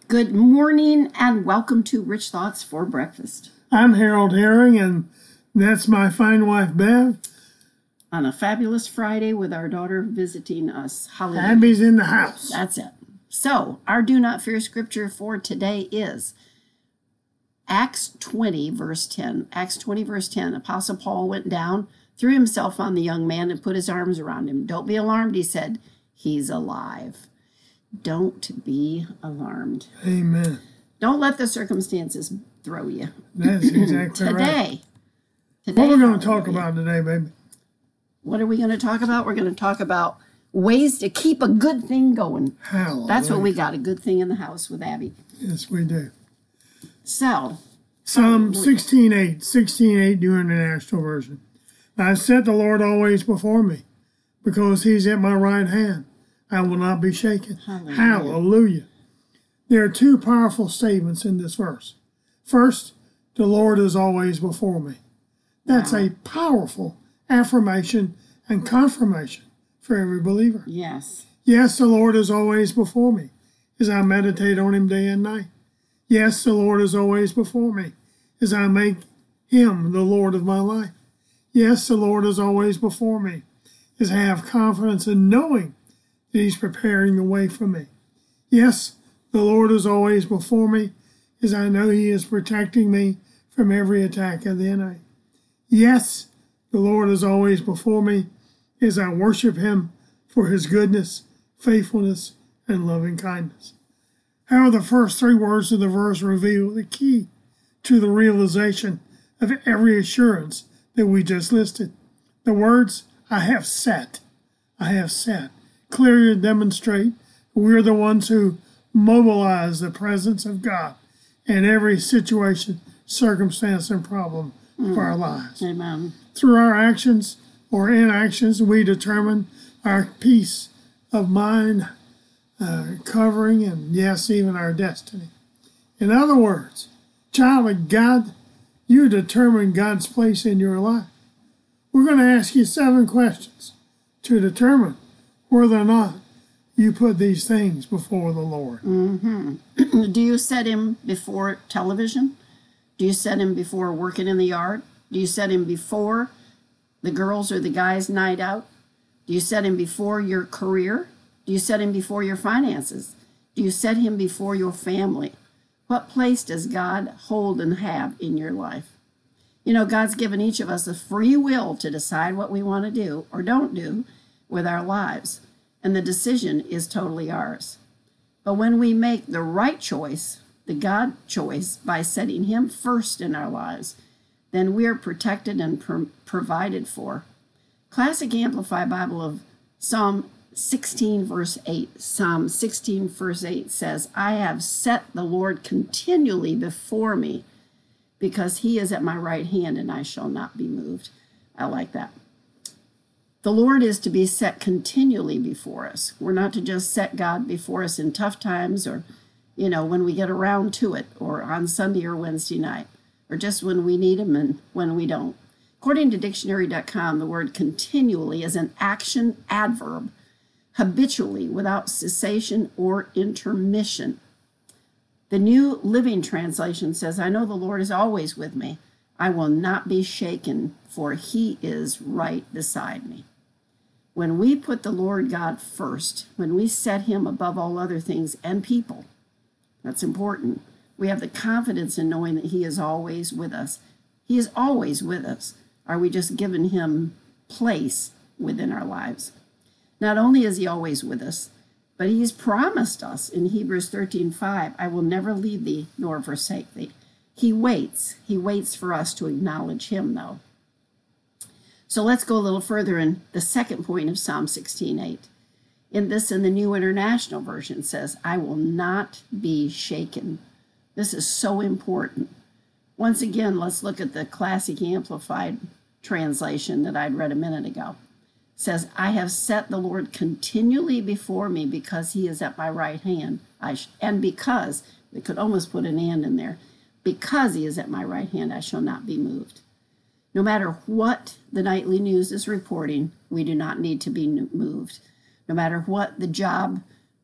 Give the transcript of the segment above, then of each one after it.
Good morning and welcome to Rich Thoughts for Breakfast. I'm Harold Herring, and that's my fine wife, Bev. On a fabulous Friday with our daughter visiting us. Holiday. Abby's in the house. That's it. So, our do not fear scripture for today is Acts 20, verse 10. Acts 20, verse 10. Apostle Paul went down, threw himself on the young man, and put his arms around him. Don't be alarmed, he said. He's alive. Don't be alarmed. Amen. Don't let the circumstances throw you. That's exactly right. Today, what are we going to talk about today, baby? What are we going to talk about? We're going to talk about ways to keep a good thing going. Hallelujah. That's what we got, a good thing in the house with Abby. Yes, we do. So, Psalm 16:8, New International Version. I set the Lord always before me, because he's at my right hand. I will not be shaken. Hallelujah. Hallelujah. There are two powerful statements in this verse. First, the Lord is always before me. That's a powerful affirmation and confirmation for every believer. yes. Yes, the Lord is always before me as I meditate on him day and night. Yes, the Lord is always before me as I make him the Lord of my life. Yes, the Lord is always before me as I have confidence in knowing that he's preparing the way for me. Yes, the Lord is always before me as I know he is protecting me from every attack of the enemy. Yes, the Lord is always before me as I worship him for his goodness, faithfulness, and loving kindness. However, the first three words of the verse reveal the key to the realization of every assurance that we just listed. The words, I have set, clearly demonstrate we're the ones who mobilize the presence of God in every situation, circumstance, and problem of our lives. Amen. Through our actions or inactions, we determine our peace of mind, covering, and yes, even our destiny. In other words, child of God, you determine God's place in your life. We're going to ask you 7 questions to determine whether or not you put these things before the Lord. Do you set him before television? Do you set him before working in the yard? Do you set him before the girls or the guys' night out? Do you set him before your career? Do you set him before your finances? Do you set him before your family? What place does God hold and have in your life? You know, God's given each of us a free will to decide what we want to do or don't do with our lives, and the decision is totally ours. But when we make the right choice, the God choice, by setting him first in our lives, then we're protected and provided for. Classic Amplified Bible of Psalm 16, verse 8. Psalm 16, verse 8 says, I have set the Lord continually before me, because he is at my right hand and I shall not be moved. I like that. The Lord is to be set continually before us. We're not to just set God before us in tough times or, when we get around to it, or on Sunday or Wednesday night, or just when we need him and when we don't. According to dictionary.com, the word continually is an action adverb, habitually, without cessation or intermission. The New Living Translation says, I know the Lord is always with me. I will not be shaken, for he is right beside me. When we put the Lord God first, when we set him above all other things and people, that's important. We have the confidence in knowing that he is always with us. He is always with us. Are we just giving him place within our lives? Not only is he always with us, but he's promised us in Hebrews 13:5, I will never leave thee nor forsake thee. He waits. He waits for us to acknowledge him, though. So let's go a little further in the second point of Psalm 16:8. In the New International Version says, I will not be shaken. This is so important. Once again, let's look at the Classic Amplified translation that I'd read a minute ago. It says, I have set the Lord continually before me, because he is at my right hand. And because, we could almost put an and in there, because he is at my right hand, I shall not be moved. No matter what the nightly news is reporting, we do not need to be moved. No matter what the job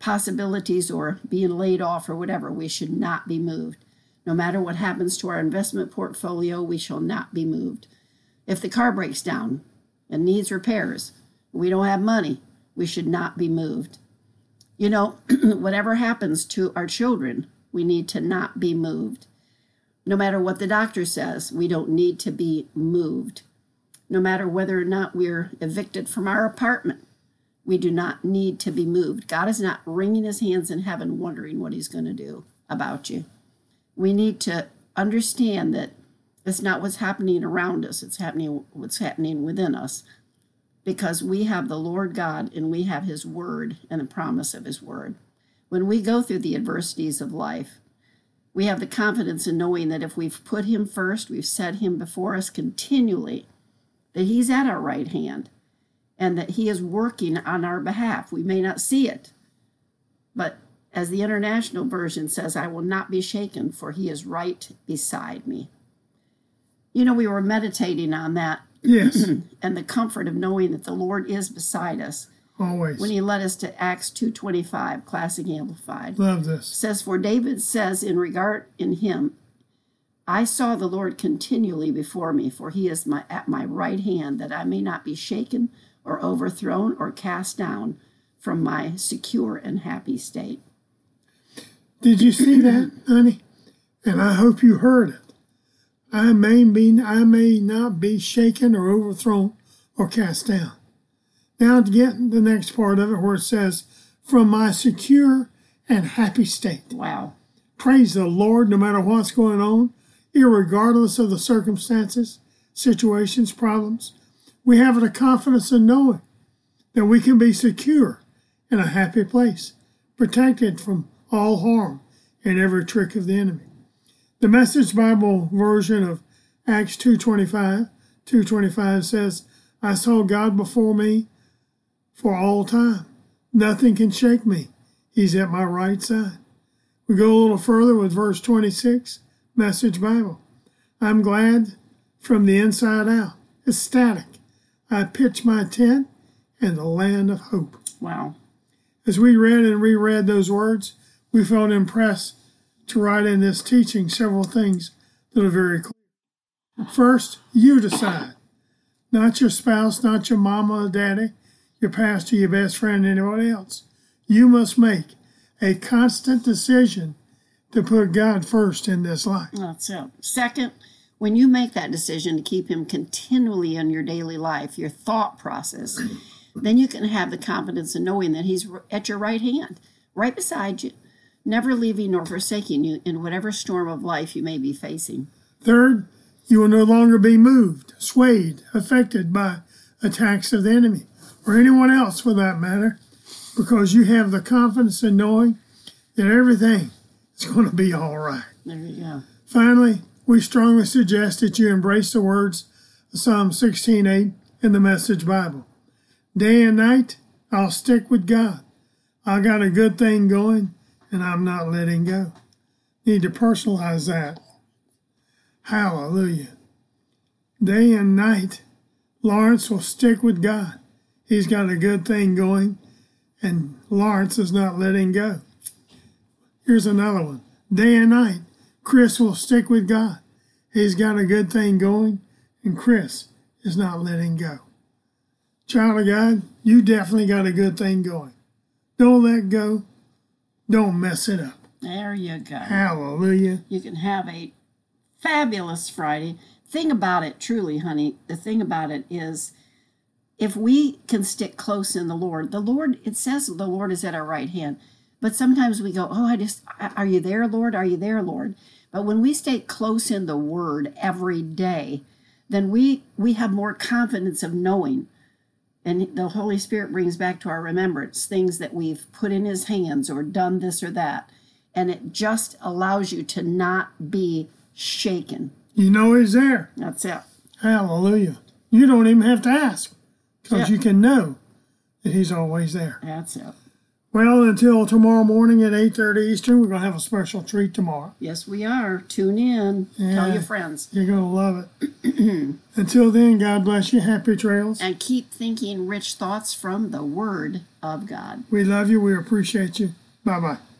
possibilities or being laid off or whatever, we should not be moved. No matter what happens to our investment portfolio, we shall not be moved. If the car breaks down and needs repairs, we don't have money, we should not be moved. You know, whatever happens to our children, we need to not be moved. No matter what the doctor says, we don't need to be moved. No matter whether or not we're evicted from our apartment, we do not need to be moved. God is not wringing his hands in heaven wondering what he's going to do about you. We need to understand that it's not what's happening around us, it's what's happening within us, because we have the Lord God and we have his word and the promise of his word. When we go through the adversities of life, we have the confidence in knowing that if we've put him first, we've set him before us continually, that he's at our right hand and that he is working on our behalf. We may not see it, but as the International Version says, I will not be shaken, for he is right beside me. You know, we were meditating on that. Yes. And the comfort of knowing that the Lord is beside us. Always. When he led us to Acts 2:25, Classic Amplified. Love this. Says, for David says in him, I saw the Lord continually before me, for he is at my right hand, that I may not be shaken or overthrown or cast down from my secure and happy state. Did you see that, honey? And I hope you heard it. I may not be shaken or overthrown or cast down. Now to get the next part of it where it says, from my secure and happy state. Wow. Praise the Lord, no matter what's going on, irregardless of the circumstances, situations, problems. We have the confidence in knowing that we can be secure in a happy place, protected from all harm and every trick of the enemy. The Message Bible version of Acts 2:25 says, I saw God before me for all time. Nothing can shake me. He's at my right side. We go a little further with verse 26, Message Bible. I'm glad from the inside out, ecstatic. I pitch my tent in the land of hope. Wow. As we read and reread those words, we felt impressed to write in this teaching several things that are very clear. First, you decide. Not your spouse, not your mama or daddy, your pastor, your best friend, anybody else. You must make a constant decision to put God first in this life. That's it. Second, when you make that decision to keep him continually in your daily life, your thought process, then you can have the confidence in knowing that he's at your right hand, right beside you, never leaving nor forsaking you in whatever storm of life you may be facing. Third, you will no longer be moved, swayed, affected by attacks of the enemy, or anyone else for that matter, because you have the confidence in knowing that everything is going to be all right. There you go. Finally, we strongly suggest that you embrace the words of Psalm 16:8 in the Message Bible. Day and night, I'll stick with God. I got a good thing going, and I'm not letting go. Need to personalize that. Hallelujah. Day and night, Lawrence will stick with God. He's got a good thing going, and Lawrence is not letting go. Here's another one. Day and night, Chris will stick with God. He's got a good thing going, and Chris is not letting go. Child of God, you definitely got a good thing going. Don't let go. Don't mess it up. There you go. Hallelujah. You can have a fabulous Friday. Thing about it, truly, honey, the thing about it is, if we can stick close in the Lord, it says the Lord is at our right hand. But sometimes we go, are you there, Lord? Are you there, Lord? But when we stay close in the Word every day, then we have more confidence of knowing. And the Holy Spirit brings back to our remembrance things that we've put in his hands or done this or that. And it just allows you to not be shaken. You know he's there. That's it. Hallelujah. You don't even have to ask, because you can know that he's always there. That's it. Well, until tomorrow morning at 8:30 Eastern, we're going to have a special treat tomorrow. Yes, we are. Tune in. Tell your friends. You're going to love it. Until then, God bless you. Happy trails. And keep thinking rich thoughts from the Word of God. We love you. We appreciate you. Bye-bye.